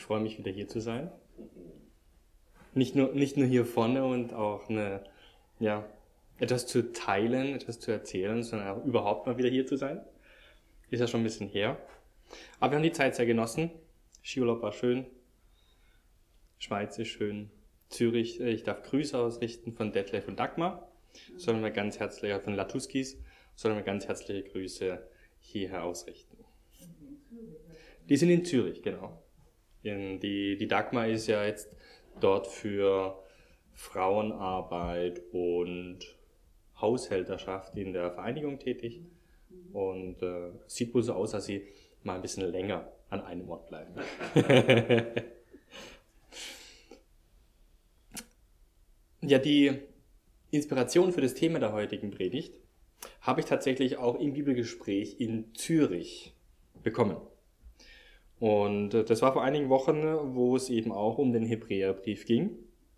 freue mich, wieder hier zu sein. Nicht nur hier vorne und auch etwas zu teilen, etwas zu erzählen, sondern auch überhaupt mal wieder hier zu sein. Ist ja schon ein bisschen her. Aber wir haben die Zeit sehr genossen. Skiurlaub war schön. Schweiz ist schön. Zürich, ich darf Grüße ausrichten von Detlef und Dagmar. Sollen wir ganz herzliche, von Latuskis, sollen wir ganz herzliche Grüße hierher ausrichten. Die sind in Zürich, genau. Die Dagmar ist ja jetzt dort für Frauenarbeit und Haushälterschaft in der Vereinigung tätig und sieht wohl so aus, dass sie mal ein bisschen länger an einem Ort bleiben. Ja, die Inspiration für das Thema der heutigen Predigt habe ich tatsächlich auch im Bibelgespräch in Zürich bekommen. Und das war vor einigen Wochen, wo es eben auch um den Hebräerbrief ging.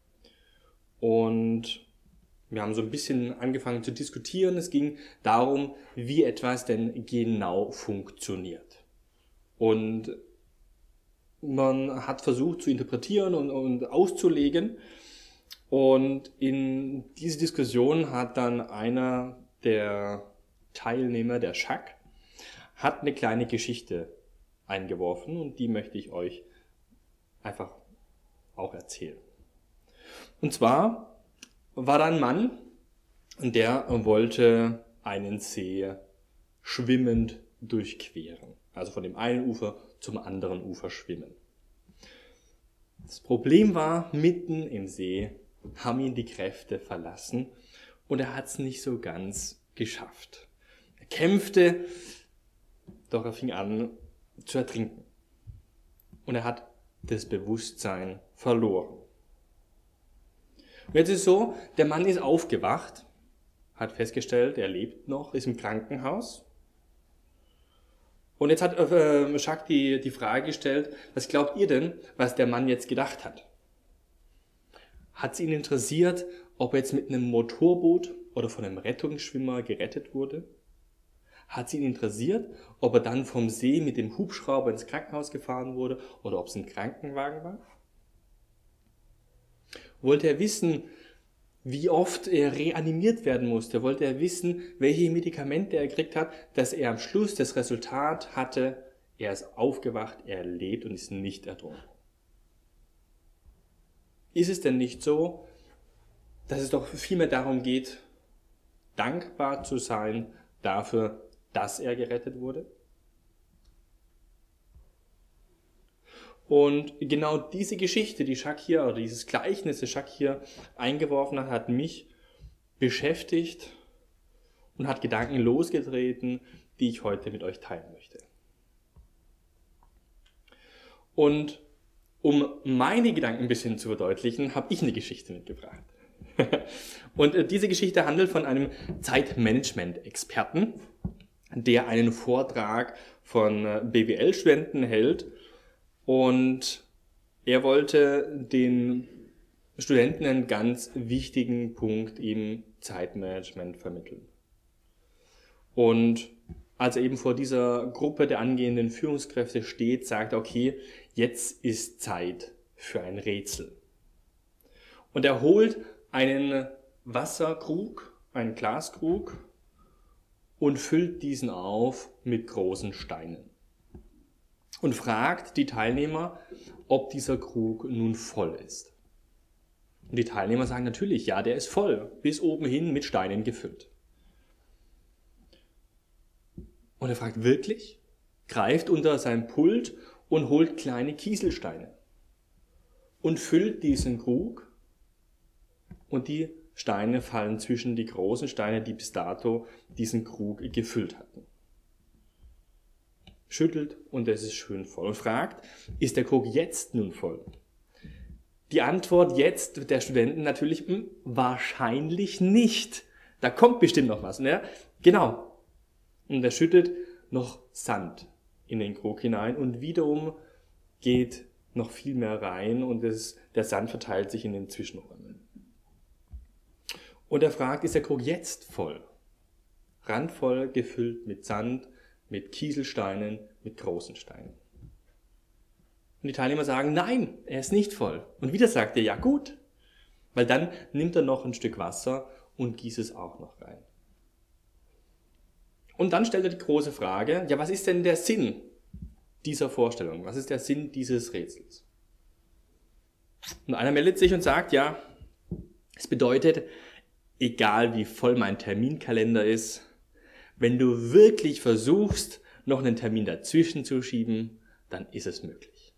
Und wir haben so ein bisschen angefangen zu diskutieren. Es ging darum, wie etwas denn genau funktioniert. Und man hat versucht zu interpretieren und auszulegen. Und in diese Diskussion hat dann einer der Teilnehmer, der Jacques, hat eine kleine Geschichte eingeworfen und die möchte ich euch einfach auch erzählen. Und zwar war da ein Mann, der wollte einen See schwimmend durchqueren. Also von dem einen Ufer zum anderen Ufer schwimmen. Das Problem war, mitten im See haben ihn die Kräfte verlassen und er hat es nicht so ganz geschafft. Er kämpfte, doch er fing an zu ertrinken. Und er hat das Bewusstsein verloren. Und jetzt ist es so, der Mann ist aufgewacht, hat festgestellt, er lebt noch, ist im Krankenhaus. Und jetzt hat Jacques die Frage gestellt, was glaubt ihr denn, was der Mann jetzt gedacht hat? Hat es ihn interessiert, ob er jetzt mit einem Motorboot oder von einem Rettungsschwimmer gerettet wurde? Hat es ihn interessiert, ob er dann vom See mit dem Hubschrauber ins Krankenhaus gefahren wurde oder ob es ein Krankenwagen war? Wollte er wissen, wie oft er reanimiert werden musste? Wollte er wissen, welche Medikamente er gekriegt hat, dass er am Schluss das Resultat hatte, er ist aufgewacht, er lebt und ist nicht ertrunken? Ist es denn nicht so, dass es doch vielmehr darum geht, dankbar zu sein dafür, dass er gerettet wurde? Und genau diese Geschichte, die Jacques hier, oder dieses Gleichnis, das Jacques hier eingeworfen hat, hat mich beschäftigt und hat Gedanken losgetreten, die ich heute mit euch teilen möchte. Und um meine Gedanken ein bisschen zu verdeutlichen, habe ich eine Geschichte mitgebracht. Und diese Geschichte handelt von einem Zeitmanagement-Experten, der einen Vortrag von BWL-Studenten hält. Und er wollte den Studenten einen ganz wichtigen Punkt im Zeitmanagement vermitteln. Und als er eben vor dieser Gruppe der angehenden Führungskräfte steht, sagt er, okay, jetzt ist Zeit für ein Rätsel. Und er holt einen Wasserkrug, einen Glaskrug und füllt diesen auf mit großen Steinen. Und fragt die Teilnehmer, ob dieser Krug nun voll ist. Und die Teilnehmer sagen natürlich, ja, der ist voll, bis oben hin mit Steinen gefüllt. Und er fragt wirklich, greift unter sein Pult und holt kleine Kieselsteine und füllt diesen Krug und die Steine fallen zwischen die großen Steine, die bis dato diesen Krug gefüllt hatten. Schüttelt und es ist schön voll und fragt, ist der Krug jetzt nun voll? Die Antwort jetzt der Studenten natürlich, wahrscheinlich nicht. Da kommt bestimmt noch was. Ne? Genau. Und er schüttet noch Sand in den Krug hinein und wiederum geht noch viel mehr rein und der Sand verteilt sich in den Zwischenräumen. Und er fragt, ist der Krug jetzt voll? Randvoll gefüllt mit Sand, mit Kieselsteinen, mit großen Steinen. Und die Teilnehmer sagen, nein, er ist nicht voll. Und wieder sagt er, ja gut. Weil dann nimmt er noch ein Stück Wasser und gießt es auch noch rein. Und dann stellt er die große Frage, ja, was ist denn der Sinn dieser Vorstellung? Was ist der Sinn dieses Rätsels? Und einer meldet sich und sagt, ja, es bedeutet, egal wie voll mein Terminkalender ist, wenn du wirklich versuchst, noch einen Termin dazwischen zu schieben, dann ist es möglich.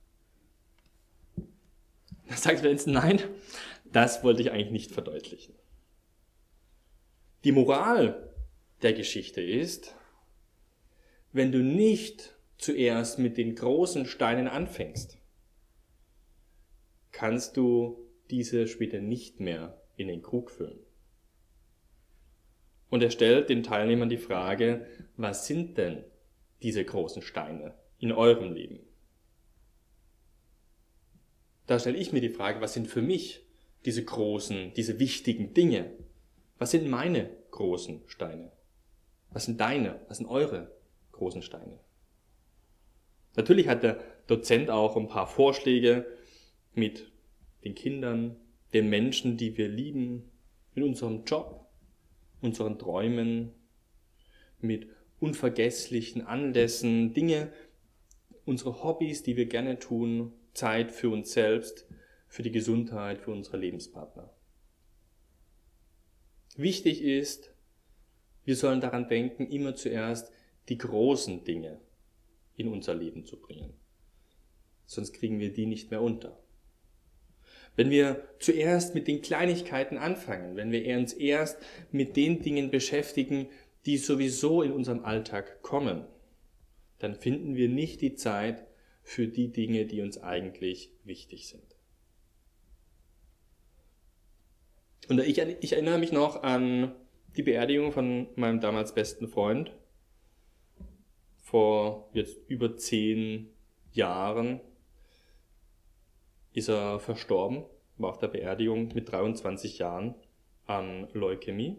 Da sagt Vincent, nein, das wollte ich eigentlich nicht verdeutlichen. Die Moral der Geschichte ist, wenn du nicht zuerst mit den großen Steinen anfängst, kannst du diese später nicht mehr in den Krug füllen. Und er stellt den Teilnehmern die Frage, was sind denn diese großen Steine in eurem Leben? Da stelle ich mir die Frage, was sind für mich diese großen, diese wichtigen Dinge? Was sind meine großen Steine? Was sind eure großen Steine? Natürlich hat der Dozent auch ein paar Vorschläge mit den Kindern, den Menschen, die wir lieben, mit unserem Job, unseren Träumen, mit unvergesslichen Anlässen, Dinge, unsere Hobbys, die wir gerne tun, Zeit für uns selbst, für die Gesundheit, für unsere Lebenspartner. Wichtig ist, wir sollen daran denken, immer zuerst die großen Dinge in unser Leben zu bringen. Sonst kriegen wir die nicht mehr unter. Wenn wir zuerst mit den Kleinigkeiten anfangen, wenn wir uns erst mit den Dingen beschäftigen, die sowieso in unserem Alltag kommen, dann finden wir nicht die Zeit für die Dinge, die uns eigentlich wichtig sind. Und ich erinnere mich noch an die Beerdigung von meinem damals besten Freund. Vor jetzt über 10 Jahren ist er verstorben, war auf der Beerdigung mit 23 Jahren an Leukämie.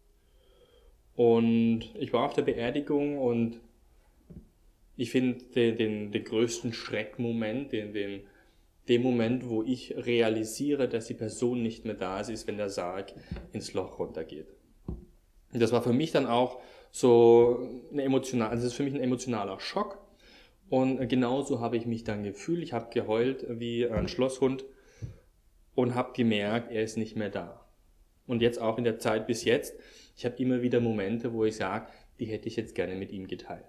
Und ich war auf der Beerdigung und ich finde den größten Schreckmoment, den Moment, wo ich realisiere, dass die Person nicht mehr da ist, ist, wenn der Sarg ins Loch runtergeht. Und das war für mich dann auch so das ist für mich ein emotionaler Schock. Und genauso habe ich mich dann gefühlt. Ich habe geheult wie ein Schlosshund und habe gemerkt, er ist nicht mehr da. Und jetzt auch in der Zeit bis jetzt, ich habe immer wieder Momente, wo ich sage, die hätte ich jetzt gerne mit ihm geteilt.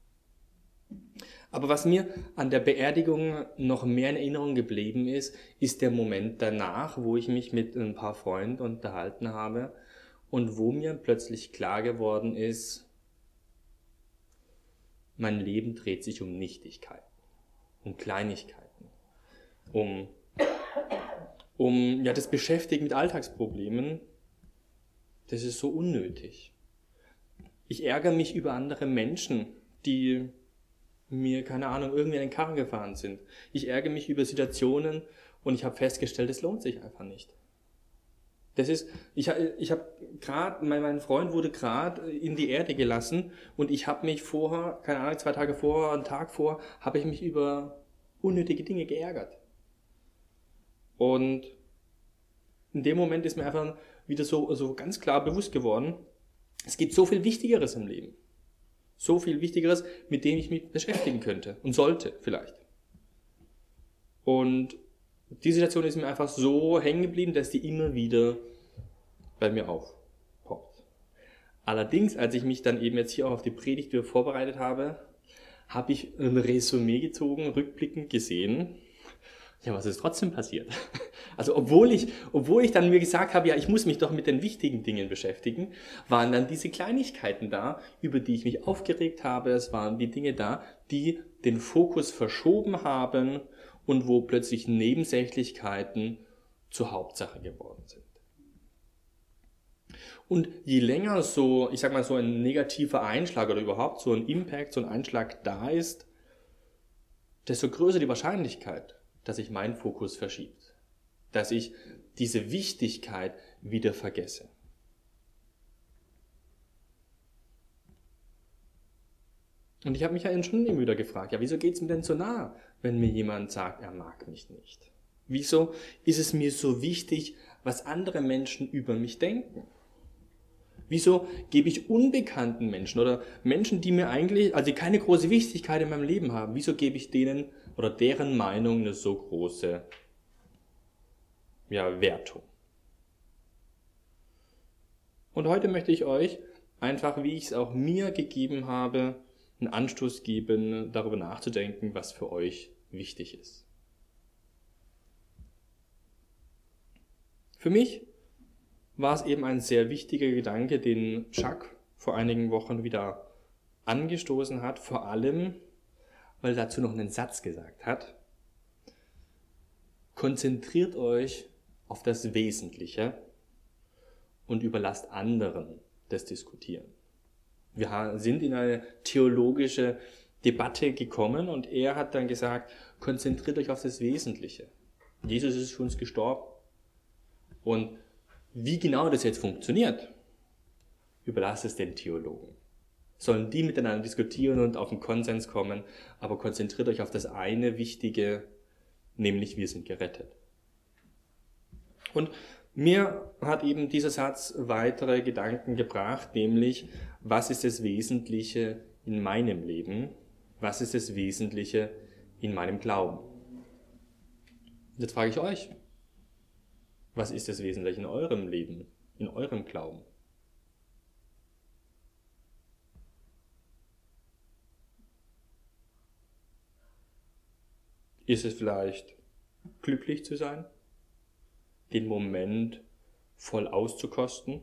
Aber was mir an der Beerdigung noch mehr in Erinnerung geblieben ist, ist der Moment danach, wo ich mich mit ein paar Freunden unterhalten habe und wo mir plötzlich klar geworden ist, mein Leben dreht sich um Nichtigkeiten, um Kleinigkeiten, um das Beschäftigen mit Alltagsproblemen. Das ist so unnötig. Ich ärgere mich über andere Menschen, die mir, keine Ahnung, irgendwie in den Karren gefahren sind. Ich ärgere mich über Situationen und ich habe festgestellt, es lohnt sich einfach nicht. Ich habe gerade, mein Freund wurde gerade in die Erde gelassen und ich habe mich vorher, keine Ahnung, 2 Tage vorher, einen Tag vor, habe ich mich über unnötige Dinge geärgert. Und in dem Moment ist mir einfach wieder so ganz klar bewusst geworden, es gibt so viel Wichtigeres im Leben. So viel Wichtigeres, mit dem ich mich beschäftigen könnte und sollte vielleicht. Und die Situation ist mir einfach so hängen geblieben, dass die immer wieder bei mir aufpoppt. Allerdings, als ich mich dann eben jetzt hier auch auf die Predigt wieder vorbereitet habe, habe ich ein Resümee gezogen, rückblickend gesehen. Ja, was ist trotzdem passiert? Also obwohl ich dann mir gesagt habe, ja, ich muss mich doch mit den wichtigen Dingen beschäftigen, waren dann diese Kleinigkeiten da, über die ich mich aufgeregt habe. Es waren die Dinge da, die den Fokus verschoben haben und wo plötzlich Nebensächlichkeiten zur Hauptsache geworden sind. Und je länger so ein negativer Einschlag oder überhaupt so ein Impact, so ein Einschlag da ist, desto größer die Wahrscheinlichkeit, dass sich mein Fokus verschiebt, dass ich diese Wichtigkeit wieder vergesse. Und ich habe mich ja schon immer wieder gefragt, ja, wieso geht's mir denn so nah, wenn mir jemand sagt, er mag mich nicht? Wieso ist es mir so wichtig, was andere Menschen über mich denken? Wieso gebe ich unbekannten Menschen oder Menschen, die mir eigentlich, also die keine große Wichtigkeit in meinem Leben haben, wieso gebe ich denen oder deren Meinung eine so große Wertung? Und heute möchte ich euch einfach, wie ich es auch mir gegeben habe, einen Anstoß geben, darüber nachzudenken, was für euch wichtig ist. Für mich war es eben ein sehr wichtiger Gedanke, den Jacques vor einigen Wochen wieder angestoßen hat, vor allem, weil er dazu noch einen Satz gesagt hat. Konzentriert euch auf das Wesentliche und überlasst anderen das Diskutieren. Wir sind in eine theologische Debatte gekommen und er hat dann gesagt, konzentriert euch auf das Wesentliche. Jesus ist für uns gestorben. Und wie genau das jetzt funktioniert, überlasst es den Theologen. Sollen die miteinander diskutieren und auf einen Konsens kommen, aber konzentriert euch auf das eine Wichtige, nämlich wir sind gerettet. Und mir hat eben dieser Satz weitere Gedanken gebracht, nämlich, was ist das Wesentliche in meinem Leben? Was ist das Wesentliche in meinem Glauben? Und jetzt frage ich euch, was ist das Wesentliche in eurem Leben, in eurem Glauben? Ist es vielleicht glücklich zu sein? Den Moment voll auszukosten?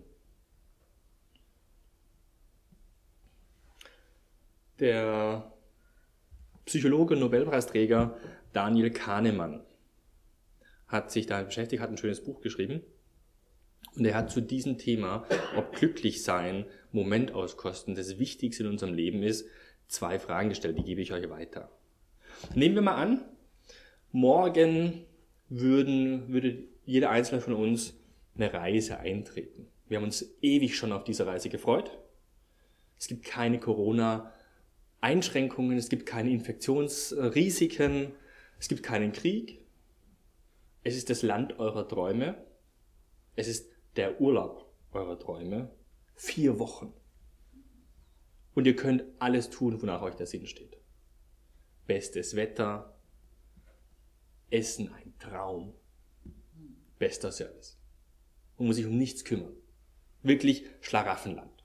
Der Psychologe und Nobelpreisträger Daniel Kahnemann hat sich damit beschäftigt, hat ein schönes Buch geschrieben. Und er hat zu diesem Thema, ob glücklich sein, Moment auskosten, das Wichtigste in unserem Leben ist, 2 Fragen gestellt, die gebe ich euch weiter. Nehmen wir mal an, morgen würde jeder Einzelne von uns eine Reise eintreten. Wir haben uns ewig schon auf diese Reise gefreut. Es gibt keine Corona-Einschränkungen, es gibt keine Infektionsrisiken, es gibt keinen Krieg. Es ist das Land eurer Träume. Es ist der Urlaub eurer Träume. 4 Wochen. Und ihr könnt alles tun, wonach euch der Sinn steht. Bestes Wetter, Essen ein Traum, bester Service. Man muss sich um nichts kümmern. Wirklich Schlaraffenland.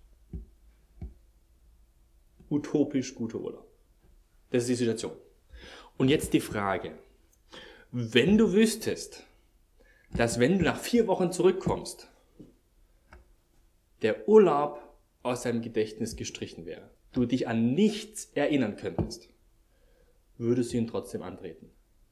Utopisch guter Urlaub. Das ist die Situation. Und jetzt die Frage. Wenn du wüsstest, dass wenn du nach 4 Wochen zurückkommst, der Urlaub aus deinem Gedächtnis gestrichen wäre, du dich an nichts erinnern könntest, würdest du ihn trotzdem antreten?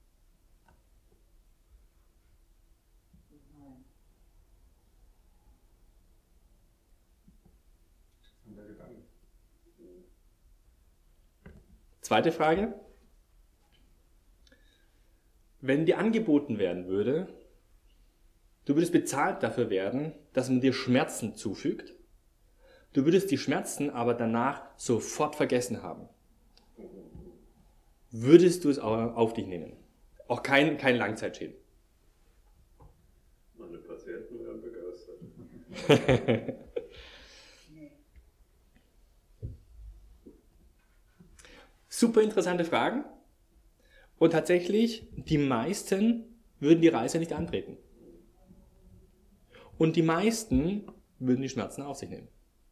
Zweite Frage. Wenn dir angeboten werden würde, du würdest bezahlt dafür werden, dass man dir Schmerzen zufügt, du würdest die Schmerzen aber danach sofort vergessen haben, würdest du es auf dich nehmen? Auch kein Langzeitschäden. Meine Patienten wären begeistert. Super interessante Fragen. Und tatsächlich, die meisten würden die Reise nicht antreten. Und die meisten würden die Schmerzen auf sich nehmen.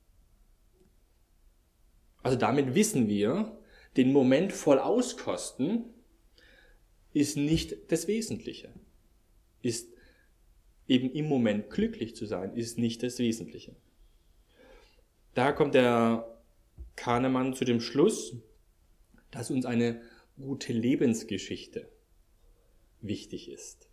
Also damit wissen wir, den Moment voll auskosten ist nicht das Wesentliche. Ist eben im Moment glücklich zu sein, ist nicht das Wesentliche. Da kommt der Kahnemann zu dem Schluss, dass uns eine gute Lebensgeschichte wichtig ist.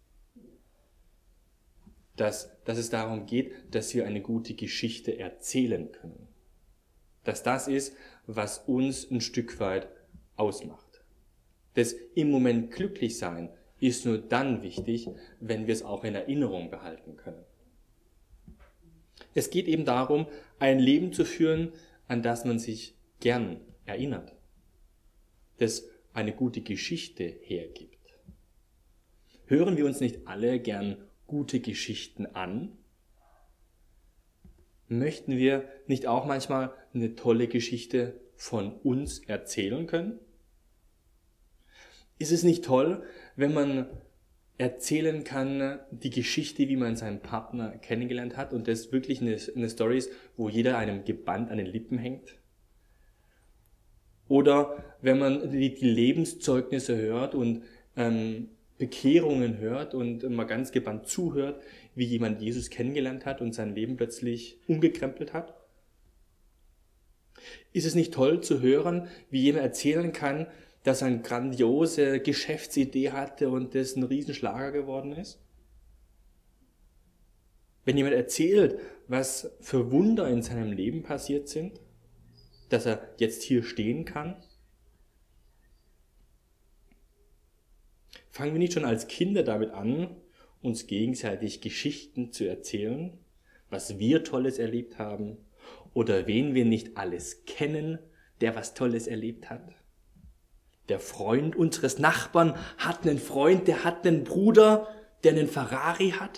Dass es darum geht, dass wir eine gute Geschichte erzählen können. Dass das ist, was uns ein Stück weit ausmacht. Das im Moment glücklich sein ist nur dann wichtig, wenn wir es auch in Erinnerung behalten können. Es geht eben darum, ein Leben zu führen, an das man sich gern erinnert. Das eine gute Geschichte hergibt. Hören wir uns nicht alle gern gute Geschichten an? Möchten wir nicht auch manchmal eine tolle Geschichte von uns erzählen können? Ist es nicht toll, wenn man erzählen kann, die Geschichte, wie man seinen Partner kennengelernt hat und das wirklich eine Story ist, wo jeder einem gebannt an den Lippen hängt? Oder wenn man die Lebenszeugnisse hört und Bekehrungen hört und mal ganz gebannt zuhört, wie jemand Jesus kennengelernt hat und sein Leben plötzlich umgekrempelt hat? Ist es nicht toll zu hören, wie jemand erzählen kann, dass er eine grandiose Geschäftsidee hatte und das ein Riesenschlager geworden ist? Wenn jemand erzählt, was für Wunder in seinem Leben passiert sind, dass er jetzt hier stehen kann? Fangen wir nicht schon als Kinder damit an, uns gegenseitig Geschichten zu erzählen, was wir Tolles erlebt haben oder wen wir nicht alles kennen, der was Tolles erlebt hat? Der Freund unseres Nachbarn hat einen Freund, der hat einen Bruder, der einen Ferrari hat.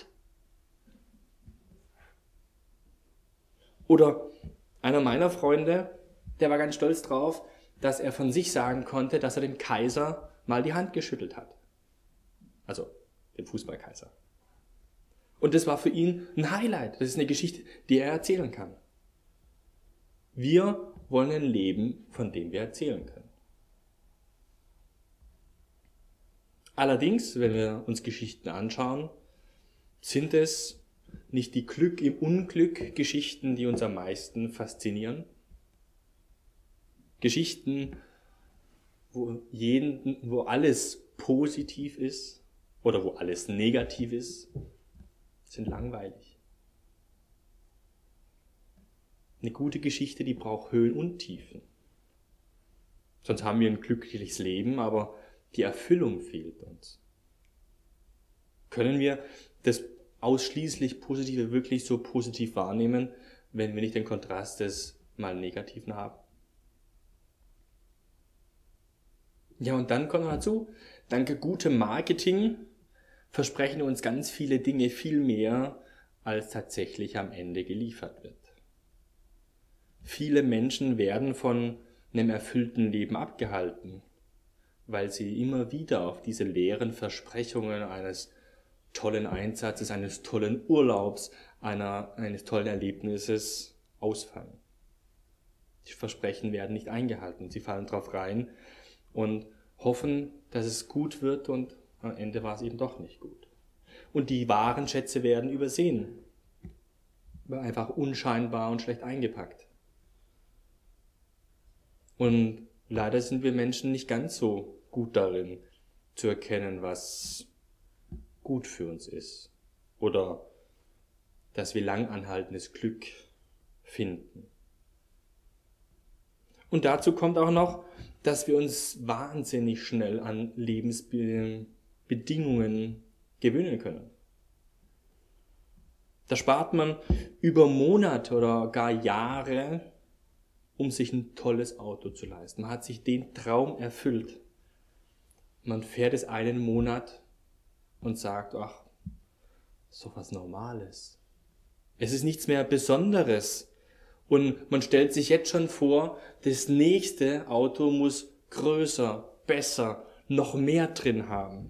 Oder einer meiner Freunde, der war ganz stolz drauf, dass er von sich sagen konnte, dass er dem Kaiser mal die Hand geschüttelt hat. Also dem Fußballkaiser. Und das war für ihn ein Highlight. Das ist eine Geschichte, die er erzählen kann. Wir wollen ein Leben, von dem wir erzählen können. Allerdings, wenn wir uns Geschichten anschauen, sind es nicht die Glück im Unglück Geschichten, die uns am meisten faszinieren. Geschichten, wo alles positiv ist oder wo alles negativ ist, sind langweilig. Eine gute Geschichte, die braucht Höhen und Tiefen. Sonst haben wir ein glückliches Leben, aber die Erfüllung fehlt uns. Können wir das ausschließlich Positive wirklich so positiv wahrnehmen, wenn wir nicht den Kontrast des mal Negativen haben? Ja, und dann kommt noch dazu, dank gutem Marketing versprechen uns ganz viele Dinge viel mehr, als tatsächlich am Ende geliefert wird. Viele Menschen werden von einem erfüllten Leben abgehalten, weil sie immer wieder auf diese leeren Versprechungen eines tollen Einsatzes, eines tollen Urlaubs, eines tollen Erlebnisses ausfallen. Die Versprechen werden nicht eingehalten, sie fallen drauf rein und hoffen, dass es gut wird und am Ende war es eben doch nicht gut. Und die wahren Schätze werden übersehen, einfach unscheinbar und schlecht eingepackt. Und leider sind wir Menschen nicht ganz so gut darin, zu erkennen, was gut für uns ist oder dass wir langanhaltendes Glück finden. Und dazu kommt auch noch, dass wir uns wahnsinnig schnell an Lebensbedingungen gewöhnen können. Da spart man über Monate oder gar Jahre, um sich ein tolles Auto zu leisten. Man hat sich den Traum erfüllt. Man fährt es einen Monat und sagt, ach, ist doch was Normales. Es ist nichts mehr Besonderes. Und man stellt sich jetzt schon vor, das nächste Auto muss größer, besser, noch mehr drin haben.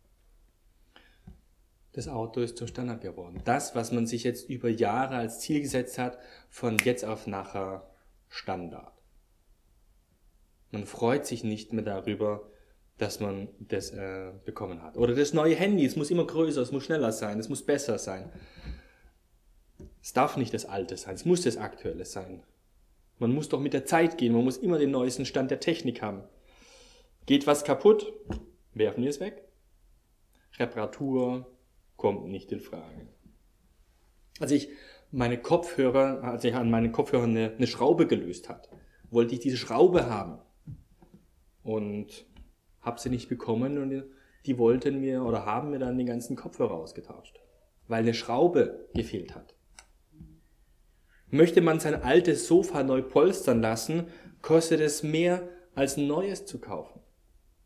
Das Auto ist zum Standard geworden. Das, was man sich jetzt über Jahre als Ziel gesetzt hat, von jetzt auf nachher Standard. Man freut sich nicht mehr darüber, dass man das bekommen hat. Oder das neue Handy, es muss immer größer, es muss schneller sein, es muss besser sein. Es darf nicht das Alte sein, es muss das Aktuelle sein. Man muss doch mit der Zeit gehen, man muss immer den neuesten Stand der Technik haben. Geht was kaputt, werfen wir es weg. Reparatur kommt nicht in Frage. Als ich an meinen Kopfhörern eine Schraube gelöst hat, wollte ich diese Schraube haben und habe sie nicht bekommen und die wollten mir oder haben mir dann den ganzen Kopfhörer ausgetauscht, weil eine Schraube gefehlt hat. Möchte man sein altes Sofa neu polstern lassen, kostet es mehr als ein neues zu kaufen.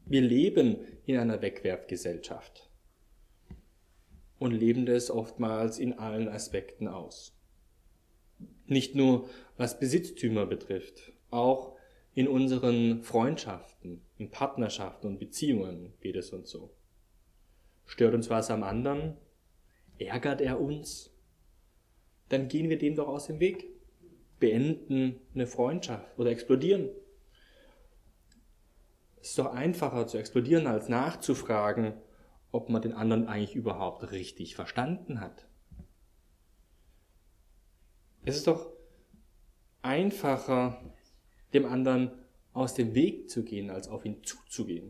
Wir leben in einer Wegwerfgesellschaft und leben das oftmals in allen Aspekten aus. Nicht nur was Besitztümer betrifft, auch in unseren Freundschaften, in Partnerschaften und Beziehungen geht es uns so. Stört uns was am anderen? Ärgert er uns? Dann gehen wir dem doch aus dem Weg. Beenden eine Freundschaft oder explodieren. Es ist doch einfacher zu explodieren, als nachzufragen, ob man den anderen eigentlich überhaupt richtig verstanden hat. Es ist doch einfacher, dem anderen aus dem Weg zu gehen, als auf ihn zuzugehen.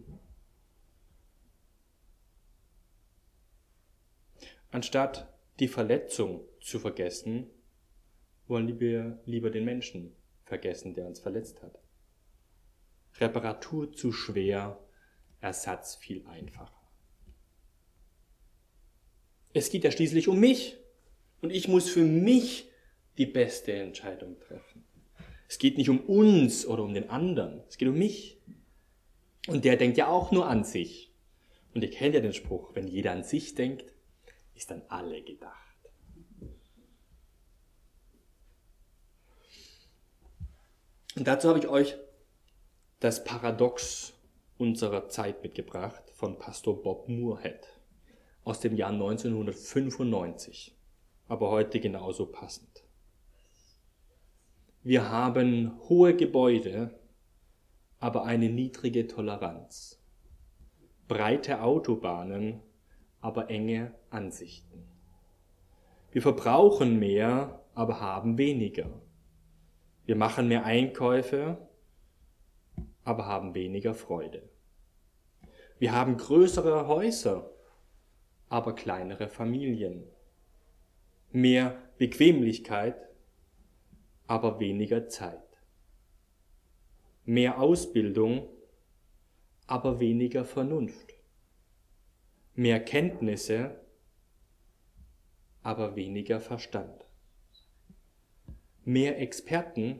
Anstatt die Verletzung zu vergessen, wollen wir lieber den Menschen vergessen, der uns verletzt hat. Reparatur zu schwer, Ersatz viel einfacher. Es geht ja schließlich um mich und ich muss für mich die beste Entscheidung treffen. Es geht nicht um uns oder um den anderen, es geht um mich. Und der denkt ja auch nur an sich. Und ihr kennt ja den Spruch, wenn jeder an sich denkt, ist an alle gedacht. Und dazu habe ich euch das Paradox unserer Zeit mitgebracht von Pastor Bob Moorhead aus dem Jahr 1995, aber heute genauso passend. Wir haben hohe Gebäude, aber eine niedrige Toleranz. Breite Autobahnen, aber enge Ansichten. Wir verbrauchen mehr, aber haben weniger. Wir machen mehr Einkäufe, aber haben weniger Freude. Wir haben größere Häuser, aber kleinere Familien. Mehr Bequemlichkeit, aber weniger Zeit. Mehr Ausbildung, aber weniger Vernunft. Mehr Kenntnisse, aber weniger Verstand. Mehr Experten,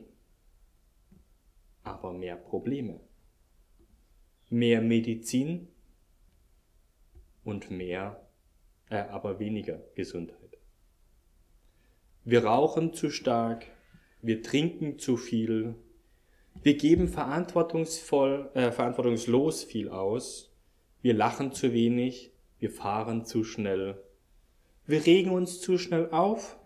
aber mehr Probleme. Mehr Medizin und aber weniger Gesundheit. Wir rauchen zu stark, wir trinken zu viel, wir geben verantwortungslos viel aus, wir lachen zu wenig, wir fahren zu schnell, wir regen uns zu schnell auf,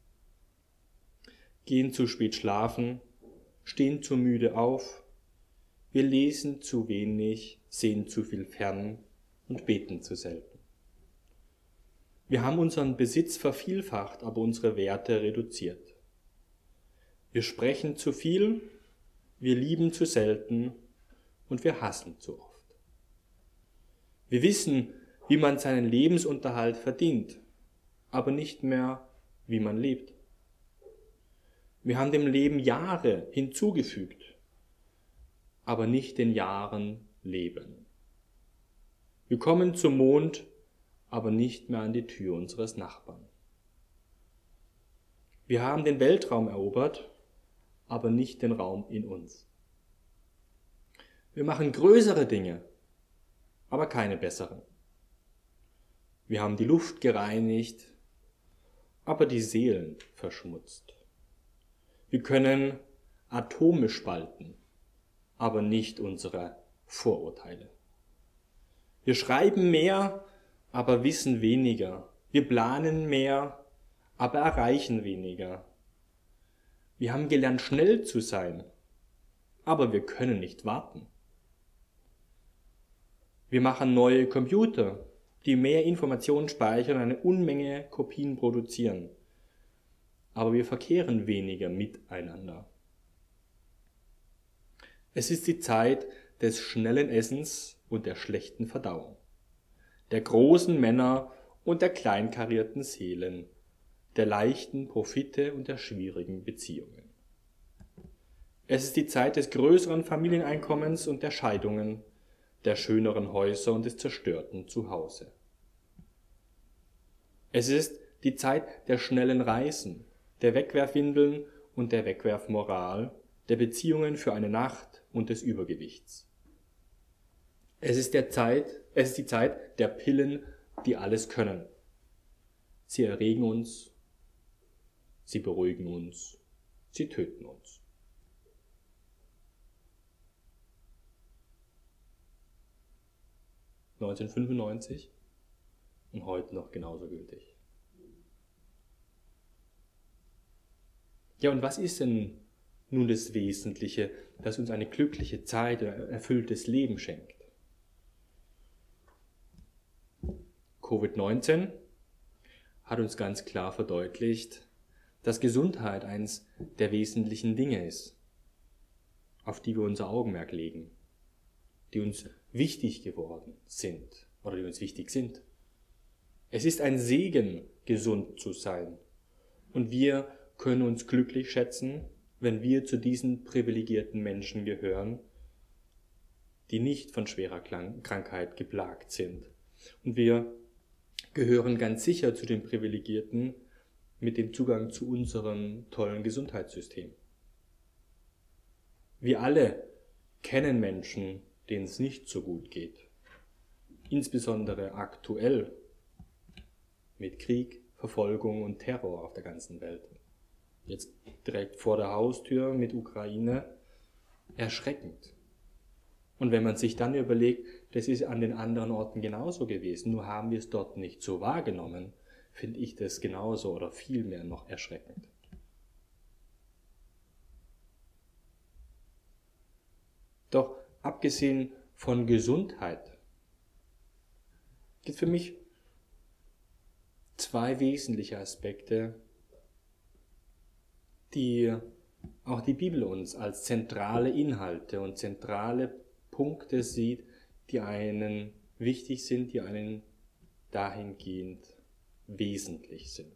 gehen zu spät schlafen, stehen zu müde auf, wir lesen zu wenig, sehen zu viel fern und beten zu selten. Wir haben unseren Besitz vervielfacht, aber unsere Werte reduziert. Wir sprechen zu viel, wir lieben zu selten und wir hassen zu oft. Wir wissen, wie man seinen Lebensunterhalt verdient, aber nicht mehr, wie man lebt. Wir haben dem Leben Jahre hinzugefügt, aber nicht den Jahren Leben. Wir kommen zum Mond, aber nicht mehr an die Tür unseres Nachbarn. Wir haben den Weltraum erobert, aber nicht den Raum in uns. Wir machen größere Dinge, aber keine besseren. Wir haben die Luft gereinigt, aber die Seelen verschmutzt. Wir können Atome spalten, aber nicht unsere Vorurteile. Wir schreiben mehr, aber wissen weniger. Wir planen mehr, aber erreichen weniger. Wir haben gelernt, schnell zu sein, aber wir können nicht warten. Wir machen neue Computer, die mehr Informationen speichern und eine Unmenge Kopien produzieren. Aber wir verkehren weniger miteinander. Es ist die Zeit des schnellen Essens und der schlechten Verdauung, der großen Männer und der kleinkarierten Seelen, der leichten Profite und der schwierigen Beziehungen. Es ist die Zeit des größeren Familieneinkommens und der Scheidungen, der schöneren Häuser und des zerstörten Zuhause. Es ist die Zeit der schnellen Reisen, der Wegwerfwindeln und der Wegwerfmoral, der Beziehungen für eine Nacht und des Übergewichts. Es ist die Zeit der Pillen, die alles können. Sie erregen uns, sie beruhigen uns, sie töten uns. (1995) und heute noch genauso gültig. Ja, und was ist denn nun das Wesentliche, das uns eine glückliche Zeit, ein erfülltes Leben schenkt? Covid-19 hat uns ganz klar verdeutlicht, dass Gesundheit eines der wesentlichen Dinge ist, auf die wir unser Augenmerk legen, die uns wichtig geworden sind oder die uns wichtig sind. Es ist ein Segen, gesund zu sein, und wir können uns glücklich schätzen, wenn wir zu diesen privilegierten Menschen gehören, die nicht von schwerer Krankheit geplagt sind. Und wir gehören ganz sicher zu den Privilegierten mit dem Zugang zu unserem tollen Gesundheitssystem. Wir alle kennen Menschen, denen es nicht so gut geht. Insbesondere aktuell mit Krieg, Verfolgung und Terror auf der ganzen Welt. Jetzt direkt vor der Haustür mit Ukraine, erschreckend. Und wenn man sich dann überlegt, das ist an den anderen Orten genauso gewesen, nur haben wir es dort nicht so wahrgenommen, finde ich das genauso oder viel mehr noch erschreckend. Doch abgesehen von Gesundheit gibt es für mich zwei wesentliche Aspekte, die auch die Bibel uns als zentrale Inhalte und zentrale Punkte sieht, die einen wichtig sind, die einen dahingehend wesentlich sind.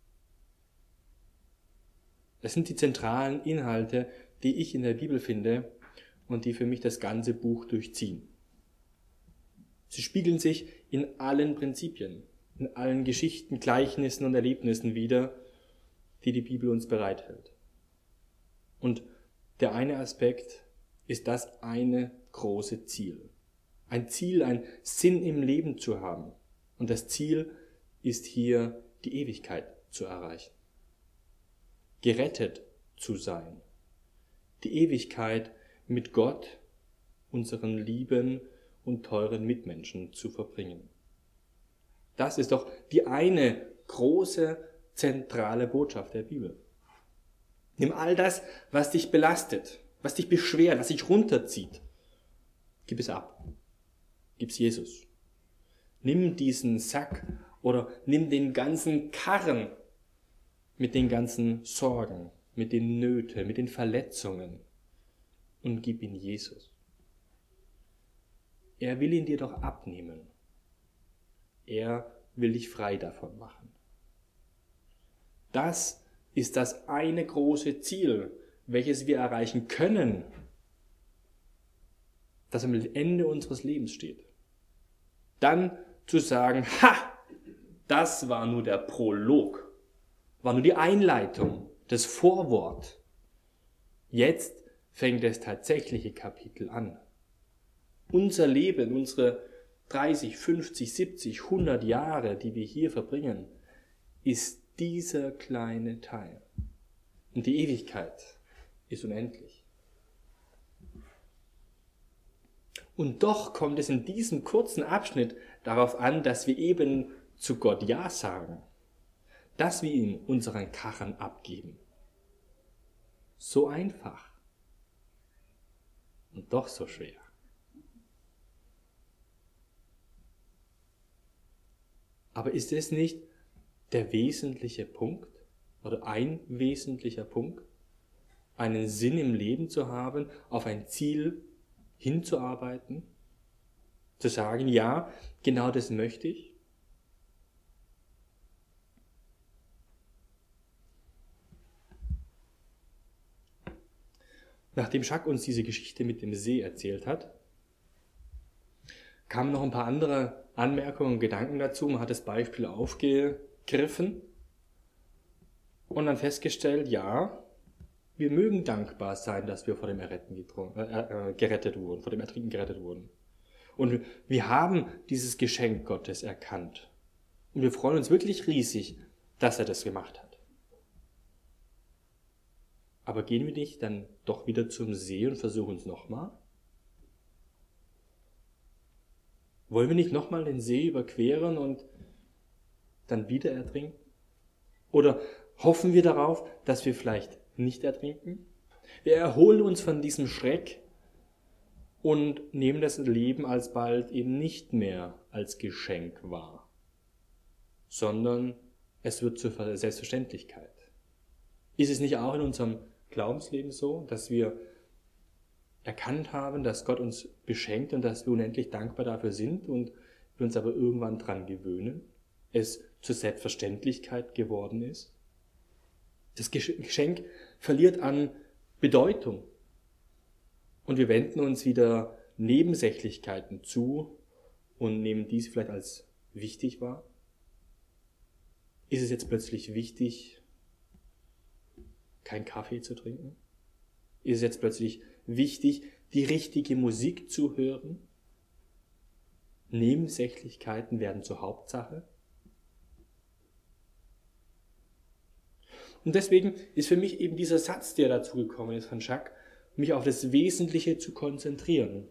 Das sind die zentralen Inhalte, die ich in der Bibel finde und die für mich das ganze Buch durchziehen. Sie spiegeln sich in allen Prinzipien, in allen Geschichten, Gleichnissen und Erlebnissen wider, die die Bibel uns bereithält. Und der eine Aspekt ist das eine große Ziel. Ein Ziel, einen Sinn im Leben zu haben. Und das Ziel ist hier, die Ewigkeit zu erreichen. Gerettet zu sein. Die Ewigkeit mit Gott, unseren lieben und teuren Mitmenschen zu verbringen. Das ist doch die eine große, zentrale Botschaft der Bibel. Nimm all das, was dich belastet, was dich beschwert, was dich runterzieht. Gib es ab. Gib's Jesus. Nimm diesen Sack oder nimm den ganzen Karren mit den ganzen Sorgen, mit den Nöten, mit den Verletzungen und gib ihn Jesus. Er will ihn dir doch abnehmen. Er will dich frei davon machen. Das ist das eine große Ziel, welches wir erreichen können, das am Ende unseres Lebens steht. Dann zu sagen, das war nur der Prolog, war nur die Einleitung, das Vorwort. Jetzt fängt das tatsächliche Kapitel an. Unser Leben, unsere 30, 50, 70, 100 Jahre, die wir hier verbringen, ist dieser kleine Teil. Und die Ewigkeit ist unendlich. Und doch kommt es in diesem kurzen Abschnitt darauf an, dass wir eben zu Gott Ja sagen, dass wir ihm unseren Karren abgeben. So einfach und doch so schwer. Aber ist es nicht der wesentliche Punkt oder ein wesentlicher Punkt, einen Sinn im Leben zu haben, auf ein Ziel hinzuarbeiten, zu sagen, ja, genau das möchte ich? Nachdem Jacques uns diese Geschichte mit dem See erzählt hat, kamen noch ein paar andere Anmerkungen und Gedanken dazu. Man hat das Beispiel aufgegriffen und dann festgestellt, ja, wir mögen dankbar sein, dass wir vor dem Erretten gerettet wurden, vor dem Ertrinken gerettet wurden. Und wir haben dieses Geschenk Gottes erkannt. Und wir freuen uns wirklich riesig, dass er das gemacht hat. Aber gehen wir nicht dann doch wieder zum See und versuchen es nochmal? Wollen wir nicht nochmal den See überqueren und dann wieder ertrinken? Oder hoffen wir darauf, dass wir vielleicht nicht ertrinken? Wir erholen uns von diesem Schreck und nehmen das Leben alsbald eben nicht mehr als Geschenk wahr, sondern es wird zur Selbstverständlichkeit. Ist es nicht auch in unserem Glaubensleben so, dass wir erkannt haben, dass Gott uns beschenkt und dass wir unendlich dankbar dafür sind und wir uns aber irgendwann dran gewöhnen, es zur Selbstverständlichkeit geworden ist? Das Geschenk verliert an Bedeutung und wir wenden uns wieder Nebensächlichkeiten zu und nehmen diese vielleicht als wichtig wahr. Ist es jetzt plötzlich wichtig, keinen Kaffee zu trinken? Ist es jetzt plötzlich wichtig, die richtige Musik zu hören? Nebensächlichkeiten werden zur Hauptsache. Und deswegen ist für mich eben dieser Satz, der dazu gekommen ist von Jacques, mich auf das Wesentliche zu konzentrieren,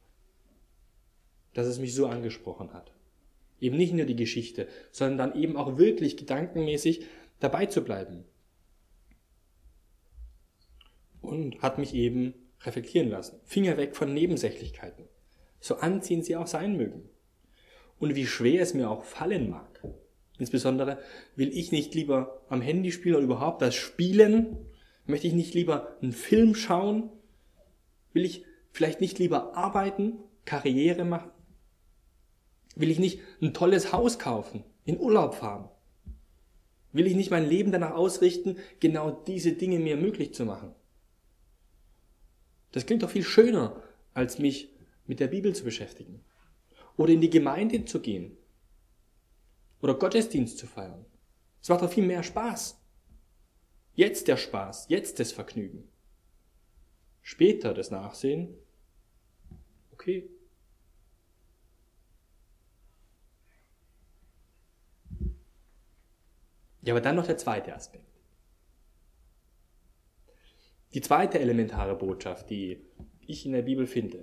dass es mich so angesprochen hat. Eben nicht nur die Geschichte, sondern dann eben auch wirklich gedankenmäßig dabei zu bleiben. Und hat mich eben reflektieren lassen. Finger weg von Nebensächlichkeiten, so anziehend sie auch sein mögen. Und wie schwer es mir auch fallen mag. Insbesondere will ich nicht lieber am Handy spielen oder überhaupt das Spielen. Möchte ich nicht lieber einen Film schauen? Will ich vielleicht nicht lieber arbeiten, Karriere machen? Will ich nicht ein tolles Haus kaufen, in Urlaub fahren? Will ich nicht mein Leben danach ausrichten, genau diese Dinge mir möglich zu machen? Das klingt doch viel schöner, als mich mit der Bibel zu beschäftigen. Oder in die Gemeinde zu gehen. Oder Gottesdienst zu feiern. Es macht doch viel mehr Spaß. Jetzt der Spaß, jetzt das Vergnügen. Später das Nachsehen, okay. Ja, aber dann noch der zweite Aspekt. Die zweite elementare Botschaft, die ich in der Bibel finde.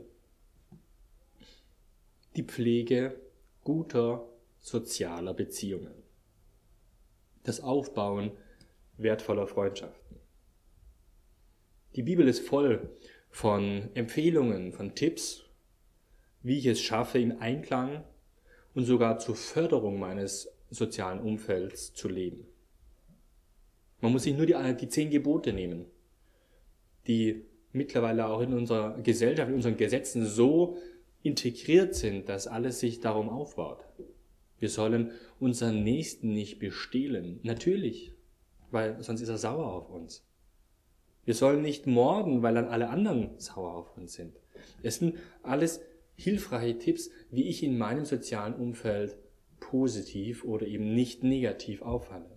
Die Pflege guter sozialer Beziehungen. Das Aufbauen wertvoller Freundschaften. Die Bibel ist voll von Empfehlungen, von Tipps, wie ich es schaffe, im Einklang und sogar zur Förderung meines sozialen Umfelds zu leben. Man muss sich nur die 10 Gebote nehmen, die mittlerweile auch in unserer Gesellschaft, in unseren Gesetzen so integriert sind, dass alles sich darum aufbaut. Wir sollen unseren Nächsten nicht bestehlen. Natürlich, weil sonst ist er sauer auf uns. Wir sollen nicht morden, weil dann alle anderen sauer auf uns sind. Es sind alles hilfreiche Tipps, wie ich in meinem sozialen Umfeld positiv oder eben nicht negativ auffalle.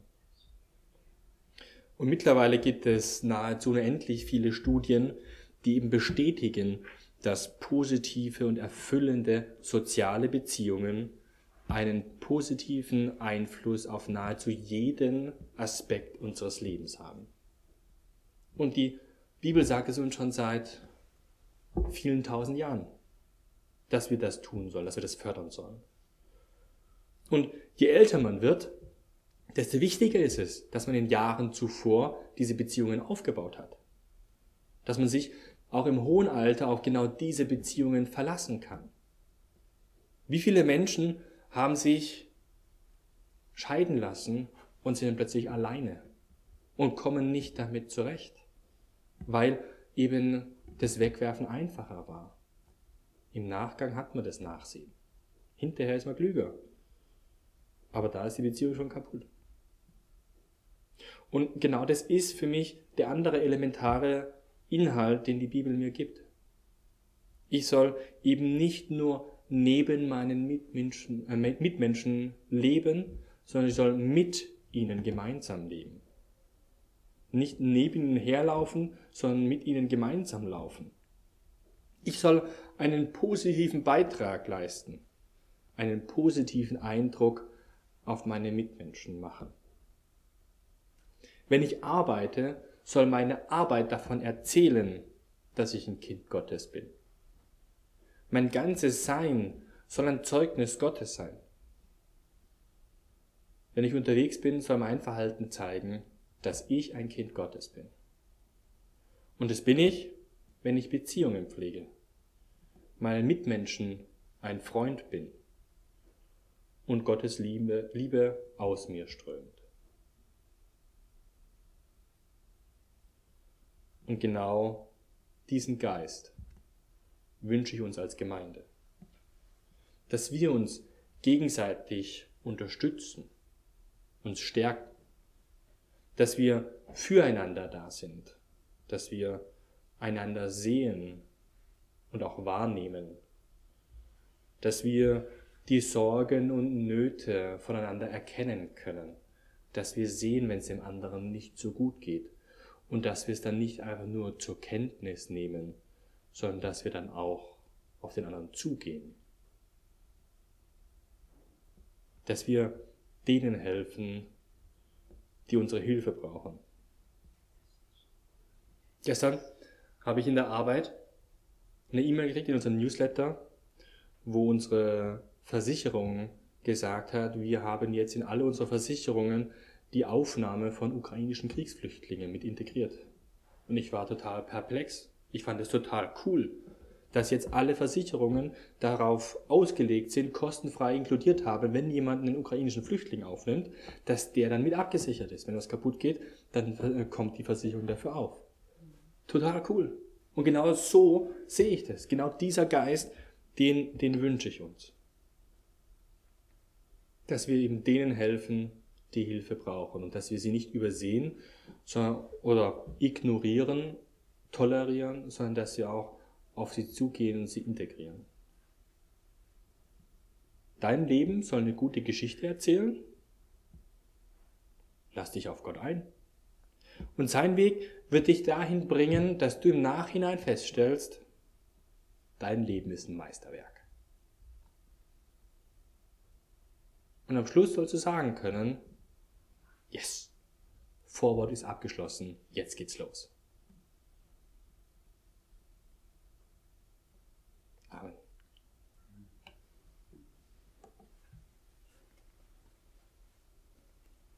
Und mittlerweile gibt es nahezu unendlich viele Studien, die eben bestätigen, dass positive und erfüllende soziale Beziehungen einen positiven Einfluss auf nahezu jeden Aspekt unseres Lebens haben. Und die Bibel sagt es uns schon seit vielen tausend Jahren, dass wir das tun sollen, dass wir das fördern sollen. Und je älter man wird, desto wichtiger ist es, dass man in den Jahren zuvor diese Beziehungen aufgebaut hat. Dass man sich auch im hohen Alter auf genau diese Beziehungen verlassen kann. Wie viele Menschen haben sich scheiden lassen und sind dann plötzlich alleine und kommen nicht damit zurecht, weil eben das Wegwerfen einfacher war. Im Nachgang hat man das Nachsehen. Hinterher ist man klüger. Aber da ist die Beziehung schon kaputt. Und genau das ist für mich der andere elementare Inhalt, den die Bibel mir gibt. Ich soll eben nicht nur neben meinen Mitmenschen leben, sondern ich soll mit ihnen gemeinsam leben. Nicht neben ihnen herlaufen, sondern mit ihnen gemeinsam laufen. Ich soll einen positiven Beitrag leisten, einen positiven Eindruck auf meine Mitmenschen machen. Wenn ich arbeite, soll meine Arbeit davon erzählen, dass ich ein Kind Gottes bin. Mein ganzes Sein soll ein Zeugnis Gottes sein. Wenn ich unterwegs bin, soll mein Verhalten zeigen, dass ich ein Kind Gottes bin. Und das bin ich, wenn ich Beziehungen pflege, meinen Mitmenschen ein Freund bin und Gottes Liebe aus mir strömt. Und genau diesen Geist wünsche ich uns als Gemeinde, dass wir uns gegenseitig unterstützen, uns stärken, dass wir füreinander da sind, dass wir einander sehen und auch wahrnehmen, dass wir die Sorgen und Nöte voneinander erkennen können, dass wir sehen, wenn es dem anderen nicht so gut geht und dass wir es dann nicht einfach nur zur Kenntnis nehmen, sondern dass wir dann auch auf den anderen zugehen, dass wir denen helfen, die unsere Hilfe brauchen. Gestern habe ich in der Arbeit eine E-Mail gekriegt in unserem Newsletter, wo unsere Versicherung gesagt hat, wir haben jetzt in alle unsere Versicherungen die Aufnahme von ukrainischen Kriegsflüchtlingen mit integriert. Und ich war total perplex. Ich fand es total cool, dass jetzt alle Versicherungen darauf ausgelegt sind, kostenfrei inkludiert haben, wenn jemand einen ukrainischen Flüchtling aufnimmt, dass der dann mit abgesichert ist. Wenn was kaputt geht, dann kommt die Versicherung dafür auf. Total cool. Und genau so sehe ich das. Genau dieser Geist, den wünsche ich uns. Dass wir eben denen helfen, die Hilfe brauchen und dass wir sie nicht übersehen oder ignorieren, tolerieren, sondern dass wir auch auf sie zugehen und sie integrieren. Dein Leben soll eine gute Geschichte erzählen. Lass dich auf Gott ein. Und sein Weg wird dich dahin bringen, dass du im Nachhinein feststellst, dein Leben ist ein Meisterwerk. Und am Schluss sollst du sagen können, yes, Vorwort ist abgeschlossen, jetzt geht's los.